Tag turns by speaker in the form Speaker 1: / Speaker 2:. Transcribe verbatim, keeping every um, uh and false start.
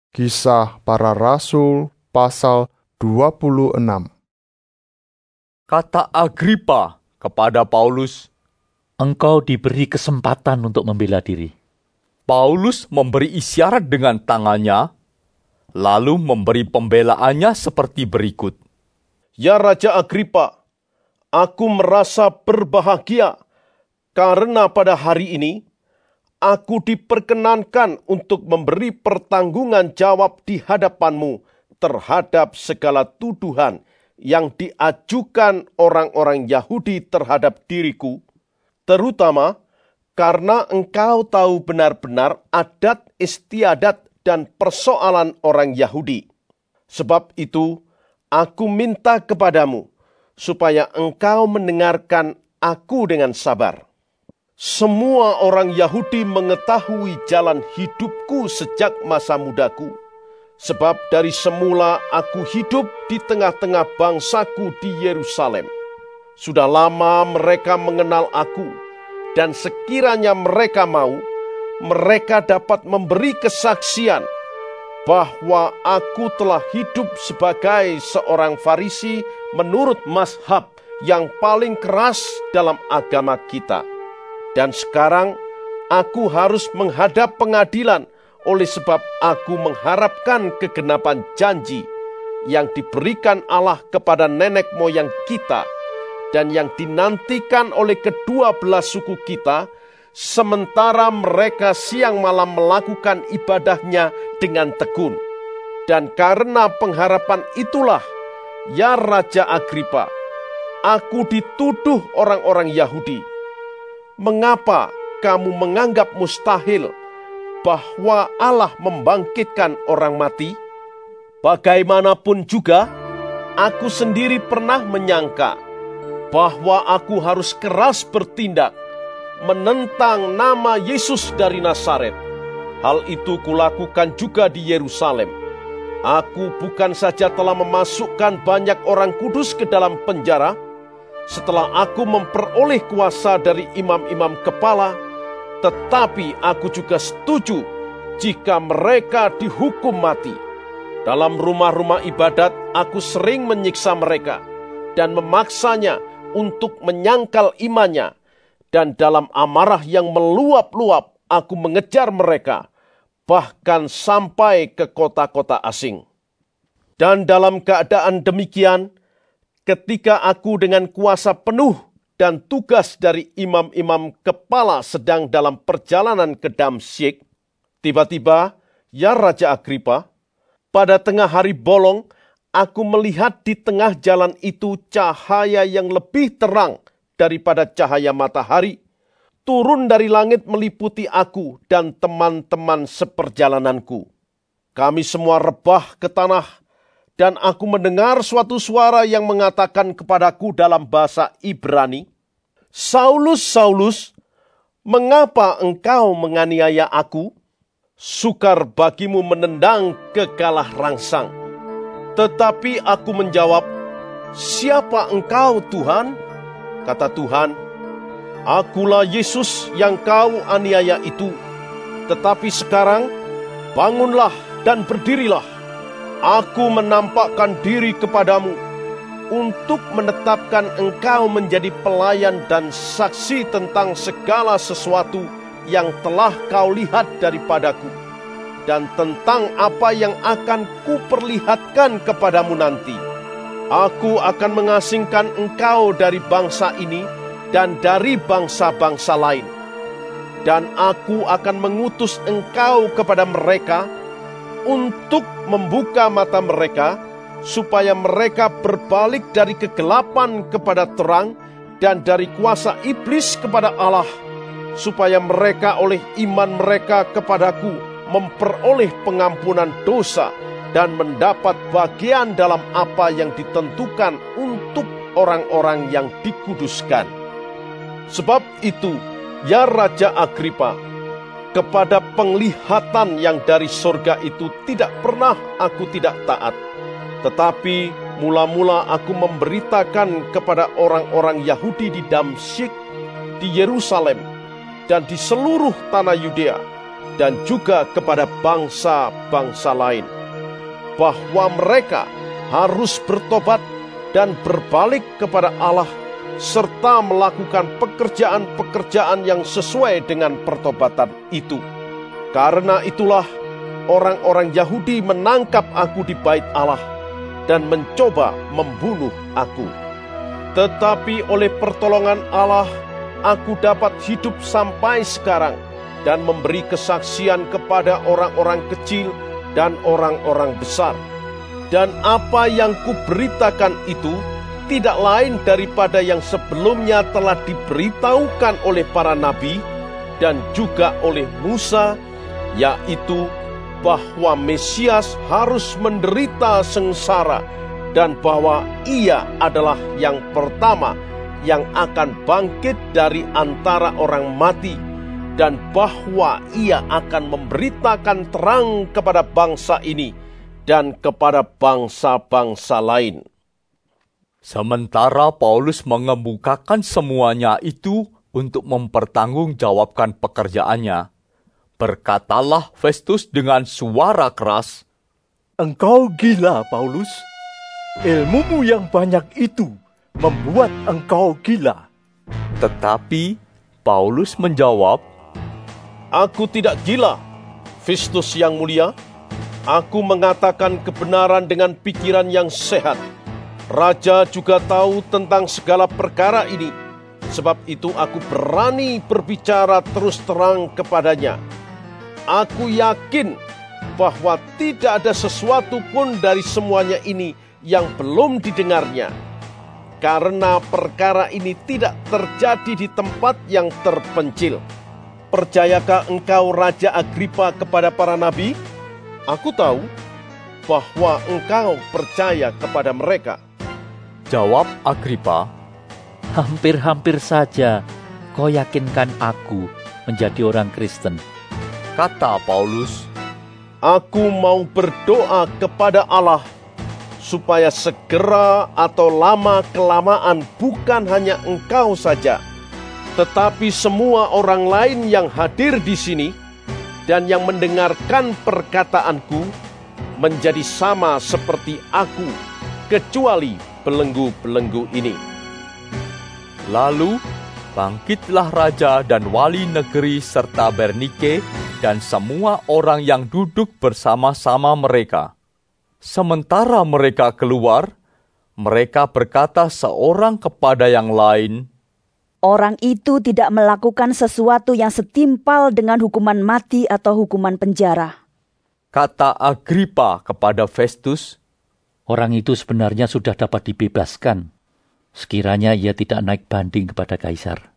Speaker 1: Kisah Para Rasul pasal dua puluh enam.
Speaker 2: Kata Agripa kepada Paulus,
Speaker 3: "Engkau diberi kesempatan untuk membela diri."
Speaker 2: Paulus memberi isyarat dengan tangannya, lalu memberi pembelaannya seperti berikut.
Speaker 4: Ya Raja Agripa, aku merasa berbahagia karena pada hari ini aku diperkenankan untuk memberi pertanggungan jawab di hadapanmu terhadap segala tuduhan yang diajukan orang-orang Yahudi terhadap diriku, terutama karena engkau tahu benar-benar adat istiadat dan persoalan orang Yahudi. Sebab itu, aku minta kepadamu supaya engkau mendengarkan aku dengan sabar. Semua orang Yahudi mengetahui jalan hidupku sejak masa mudaku. Sebab dari semula aku hidup di tengah-tengah bangsaku di Yerusalem. Sudah lama mereka mengenal aku, dan sekiranya mereka mau, mereka dapat memberi kesaksian bahwa aku telah hidup sebagai seorang Farisi menurut mazhab yang paling keras dalam agama kita. Dan sekarang aku harus menghadap pengadilan oleh sebab aku mengharapkan kegenapan janji yang diberikan Allah kepada nenek moyang kita dan yang dinantikan oleh kedua belah suku kita, sementara mereka siang malam melakukan ibadahnya dengan tekun. Dan karena pengharapan itulah, ya Raja Agripa, aku dituduh orang-orang Yahudi. Mengapa kamu menganggap mustahil bahwa Allah membangkitkan orang mati? Bagaimanapun juga, aku sendiri pernah menyangka bahwa aku harus keras bertindak menentang nama Yesus dari Nazaret. Hal itu kulakukan juga di Yerusalem. Aku bukan saja telah memasukkan banyak orang kudus ke dalam penjara, setelah aku memperoleh kuasa dari imam-imam kepala, tetapi aku juga setuju jika mereka dihukum mati. Dalam rumah-rumah ibadat, aku sering menyiksa mereka dan memaksanya untuk menyangkal imannya. Dan dalam amarah yang meluap-luap, aku mengejar mereka, bahkan sampai ke kota-kota asing. Dan dalam keadaan demikian, ketika aku dengan kuasa penuh dan tugas dari imam-imam kepala sedang dalam perjalanan ke Damsyik, tiba-tiba, ya Raja Agripa, pada tengah hari bolong, aku melihat di tengah jalan itu cahaya yang lebih terang daripada cahaya matahari, turun dari langit meliputi aku dan teman-teman seperjalananku. Kami semua rebah ke tanah, dan aku mendengar suatu suara yang mengatakan kepadaku dalam bahasa Ibrani, "Saulus, Saulus, mengapa engkau menganiaya aku? Sukar bagimu menendang kegalah rangsang." Tetapi aku menjawab, "Siapa engkau, Tuhan?" Kata Tuhan, "Akulah Yesus yang kau aniaya itu. Tetapi sekarang, bangunlah dan berdirilah. Aku menampakkan diri kepadamu untuk menetapkan engkau menjadi pelayan dan saksi tentang segala sesuatu yang telah kau lihat daripadaku, dan tentang apa yang akan kuperlihatkan kepadamu nanti. Aku akan mengasingkan engkau dari bangsa ini dan dari bangsa-bangsa lain. Dan aku akan mengutus engkau kepada mereka untuk membuka mata mereka, supaya mereka berbalik dari kegelapan kepada terang dan dari kuasa iblis kepada Allah, supaya mereka oleh iman mereka kepadaku memperoleh pengampunan dosa dan mendapat bagian dalam apa yang ditentukan untuk orang-orang yang dikuduskan. Sebab itu, ya Raja Agripa, kepada penglihatan yang dari sorga itu tidak pernah aku tidak taat. Tetapi mula-mula aku memberitakan kepada orang-orang Yahudi di Damsyik, di Yerusalem, dan di seluruh tanah Yudea, dan juga kepada bangsa-bangsa lain, bahwa mereka harus bertobat dan berbalik kepada Allah, serta melakukan pekerjaan-pekerjaan yang sesuai dengan pertobatan itu. Karena itulah orang-orang Yahudi menangkap aku di bait Allah dan mencoba membunuh aku. Tetapi oleh pertolongan Allah, aku dapat hidup sampai sekarang dan memberi kesaksian kepada orang-orang kecil dan orang-orang besar. Dan apa yang kuberitakan itu tidak lain daripada yang sebelumnya telah diberitahukan oleh para nabi dan juga oleh Musa, yaitu bahwa Mesias harus menderita sengsara dan bahwa ia adalah yang pertama yang akan bangkit dari antara orang mati, dan bahwa ia akan memberitakan terang kepada bangsa ini dan kepada bangsa-bangsa lain.
Speaker 2: Sementara Paulus mengemukakan semuanya itu untuk mempertanggungjawabkan pekerjaannya, berkatalah Festus dengan suara keras,
Speaker 5: "Engkau gila, Paulus. Ilmumu yang banyak itu membuat engkau gila."
Speaker 2: Tetapi Paulus menjawab,
Speaker 4: "Aku tidak gila, Festus yang mulia. Aku mengatakan kebenaran dengan pikiran yang sehat. Raja juga tahu tentang segala perkara ini. Sebab itu aku berani berbicara terus terang kepadanya. Aku yakin bahwa tidak ada sesuatu pun dari semuanya ini yang belum didengarnya. Karena perkara ini tidak terjadi di tempat yang terpencil. Percayakah engkau, Raja Agripa, kepada para nabi? Aku tahu bahwa engkau percaya kepada mereka."
Speaker 2: Jawab Agripa,
Speaker 3: Hampir-hampir saja kau yakinkan aku menjadi orang Kristen.
Speaker 2: kata Paulus,
Speaker 4: "Aku mau berdoa kepada Allah supaya segera atau lama-kelamaan bukan hanya engkau saja, tetapi semua orang lain yang hadir di sini dan yang mendengarkan perkataanku menjadi sama seperti aku, kecuali belenggu-belenggu ini."
Speaker 2: Lalu bangkitlah raja dan wali negeri serta Bernike dan semua orang yang duduk bersama-sama mereka. Sementara mereka keluar, mereka berkata seorang kepada yang lain,
Speaker 6: "Orang itu tidak melakukan sesuatu yang setimpal dengan hukuman mati atau hukuman penjara."
Speaker 2: Kata Agripa kepada Festus,
Speaker 3: Orang itu sebenarnya sudah dapat dibebaskan, sekiranya ia tidak naik banding kepada kaisar.